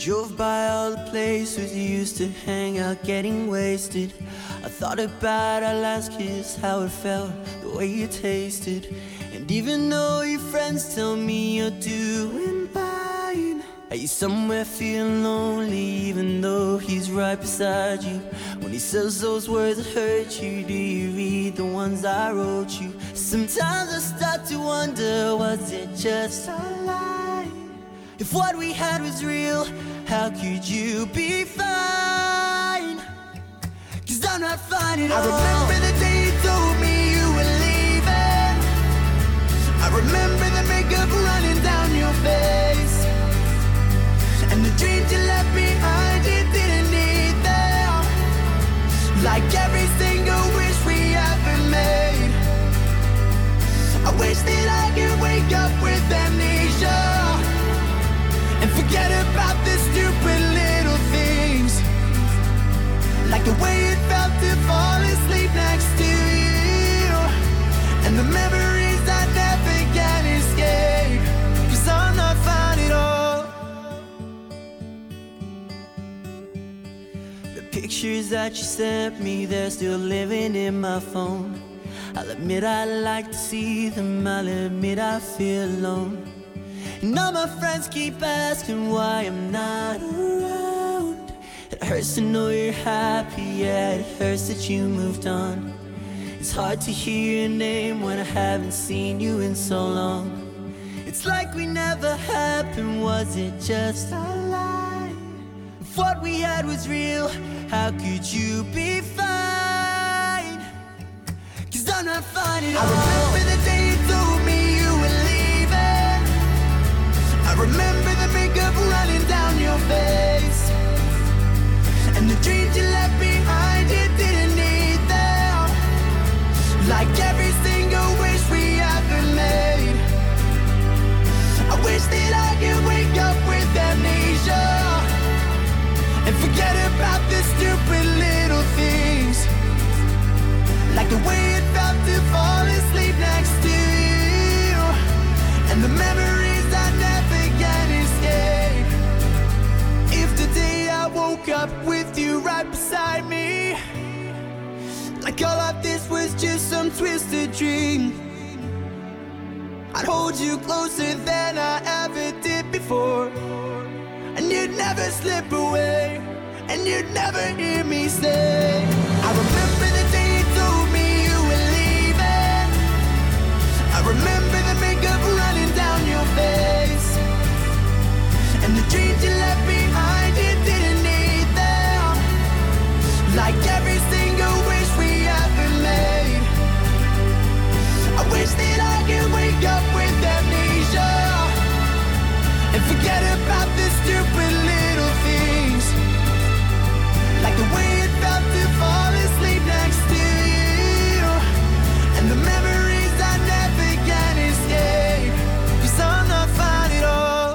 Drove by all the places you used to hang out, getting wasted. I thought about our last kiss, how it felt, the way you tasted. And even though your friends tell me you're doing fine, are you somewhere feeling lonely, even though he's right beside you? When he says those words that hurt you, do you read the ones I wrote you? Sometimes I start to wonder, was it just a lie? If what we had was real, how could you be fine? 'Cause I'm not fine at all. I remember the day you told me you were leaving. I remember the makeup running down your face, and the dreams you left behind you didn't need them. Like every single wish we ever made. I wish that I could wake up with amnesia and forget about the stupid little things, like the way it felt to fall asleep next to you, and the memories I never can escape. 'Cause I'm not fine at all. The pictures that you sent me, they're still living in my phone. I'll admit I like to see them, I'll admit I feel alone. And all my friends keep asking why I'm not around. It hurts to know you're happy, yeah, it hurts that you moved on. It's hard to hear your name when I haven't seen you in so long. It's like we never happened, was it just a lie? If what we had was real, how could you be fine? 'Cause I'm not fine at all. I remember the day you told me you were leaving. I remember the makeup running down your face, and the dreams you left behind you didn't need them. Like every single wish we ever made. I wish that I could wake up with amnesia and forget about the stupid little things, like the way it felt to fall asleep next to you, and the memories I never can escape. If today I woke up with you right beside me, like all of this was just some twisted dream, I'd hold you closer than I ever did before, and you'd never slip away, and you'd never hear me say, I remember the day you told me you were leaving. I remember the makeup running down your face, and the dreams you left behind you didn't need them. Like every single wish we ever made. I wish that I could wake up with amnesia and forget about the stupid little things, like the way it felt to fall asleep next to you, and the memories I never can escape. 'Cause I'm not fine at all.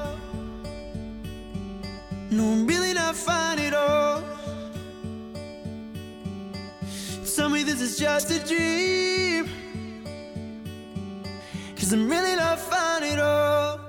No, I'm really not fine at all. Tell me this is just a dream, 'cause I'm really not fine at all.